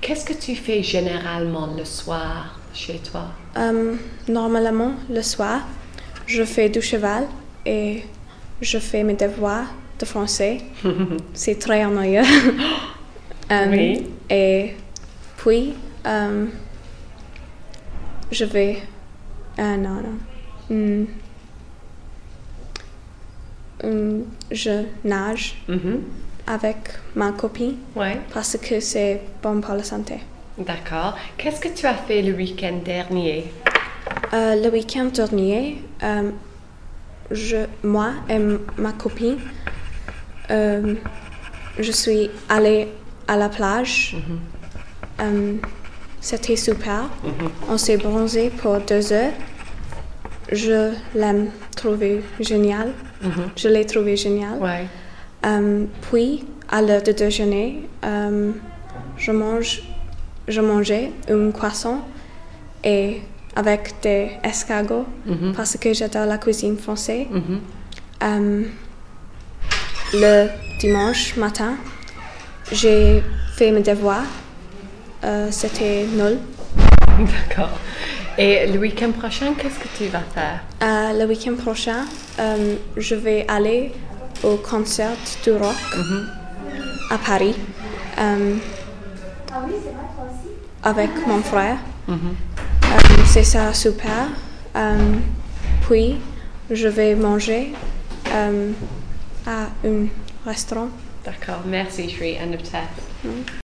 Qu'est-ce que tu fais généralement le soir chez toi? Normalement, le soir, je fais du cheval et je fais mes devoirs de français. C'est très ennuyeux. Oui. Et puis, je vais... je nage avec ma copine Ouais. parce que c'est bon pour la santé. D'accord. Qu'est-ce que tu as fait le week-end dernier? Le week-end dernier, moi et ma copine, je suis allée à la plage. C'était super. On s'est bronzé pour 2 heures. Je l'ai trouvé génial. Je l'ai trouvé génial. Ouais. Puis, à l'heure de déjeuner, je mangeais un croissant et avec des escargots parce que j'adore la cuisine française. Le dimanche matin, j'ai fait mes devoirs. C'était nul. D'accord. Et le week-end prochain, qu'est-ce que tu vas faire? Le week-end prochain, je vais aller au concert du rock à Paris avec mon frère. C'est ça super. Puis, je vais manger à un restaurant. D'accord. Merci, Shri. End of test.